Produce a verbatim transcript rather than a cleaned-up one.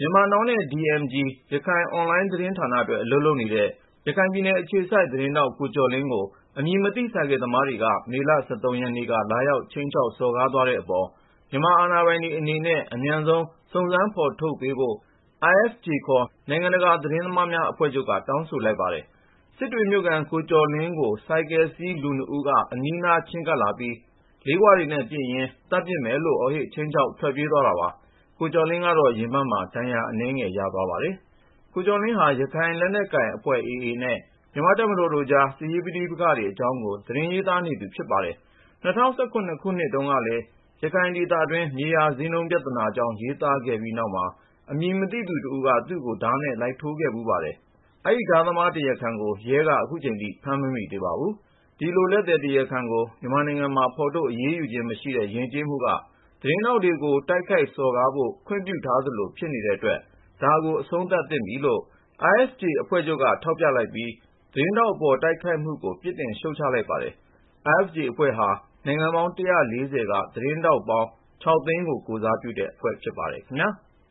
မြန်မာနောင်နဲ့ ဒီ အမ် ဂျီ ရခိုင်အွန်လိုင်းသတင်းဌာနအတွက် အလုပ်လုပ်နေတဲ့ ရခိုင်ပြည်နယ်အခြေစိုက် သတင်းထောက် ကိုကျော်လင်းကို အမည်မသိ ဆိုင်ကယ်သမားတွေက မေလ ရက်နေ့က လာရောက် ခြိမ်းခြောက် စော်ကားသွားတဲ့အပေါ် မြန်မာအာဏာပိုင်တွေအနေနဲ့ အမြန်ဆုံး စုံစမ်းဖော်ထုတ်ပေးဖို့ အိုင် အက်ဖ် ဂျေ ခေါ် နိုင်ငံတကာ သတင်းသမားများအဖွဲ့ချုပ်က တောင်းဆိုလိုက်ပါတယ်။ စစ်တွေမြို့ခံ ကိုကျော်လင်းကို ဆိုင်ကယ်စီး လူနှစ်ဦးက အနီးနားချဉ်းကပ်လာပြီး လေးခွတွေနဲ့ပစ်ရင်း သတ်ပစ်မယ်လို့ အော်ဟစ် ခြိမ်းခြောက် ထွက်ပြေးသွားတာပါ။ ကိုကျော်လင်းကတော့ ရင်ဘတ်မှာ ဒဏ်ရာအနည်းငယ် ရသွားပါတယ်။ ကိုကျော်လင်းဟာ ရခိုင်လက်နက်ကိုင်အဖွဲ့ အေအေ နဲ့ မြန်မာ့တပ်မတော်တို့ကြား စစ်ရေးပဋိပက္ခတွေအကြောင်းကို သတင်းရေးသားနေသူ ဖြစ်ပါတယ်။ ၂၀၁၇ ခုနှစ်တုန်းကလည်း ရခိုင်ဒေသတွင်း မြေယာဈေးနှုန်းပြဿနာအကြောင်း ရေးသားခဲ့ပြီးနောက်မှာ အမည်မသိသူတဦးက သူ့ကို ဓားနဲ့လိုက်ထိုးခဲ့ဖူးပါတယ်။ အဲဒီဓားသမား တရားခံကို ရဲက ခုချိန်ထိ ဖမ်းမမိသေးပါဘူး။ ဒီလို လက်သည်တရားခံကို မြန်မာနိုင်ငံမှာ ဖော်ထုတ် အရေးယူခြင်းမရှိတဲ့ ယဉ်ကျေးမှုက သတင်းထောက်တွေကို တိုက်ခိုက်စော်ကားဖို့ ခွင့်ပြုထားသလို ဖြစ်နေတဲ့အတွက် ဒါကို အဆုံးသတ်သင့်ပြီလို့ အိုင် အက်ဖ် ဂျေ အဖွဲ့ချုပ်က ထောက်ပြလိုက်ပြီး သတင်းထောက်အပေါ် တိုက်ခိုက်မှုကို ပြစ်တင်ရှုတ်ချလိုက်ပါတယ်။ အိုင် အက်ဖ် ဂျေ အဖွဲ့ဟာ နိုင်ငံပေါင်း က သတင်းထောက်ပေါင်း သိန်းကို ကိုယ်စားပြုတဲ့အဖွဲ့ ဖြစ်ပါတယ်ခင်ဗျာ။